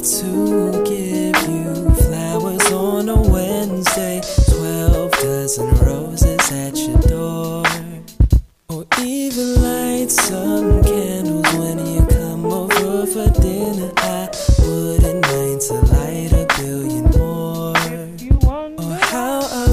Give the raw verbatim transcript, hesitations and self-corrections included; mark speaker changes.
Speaker 1: to give you flowers on a Wednesday, twelve dozen roses at your door, or even light some candles when you come over for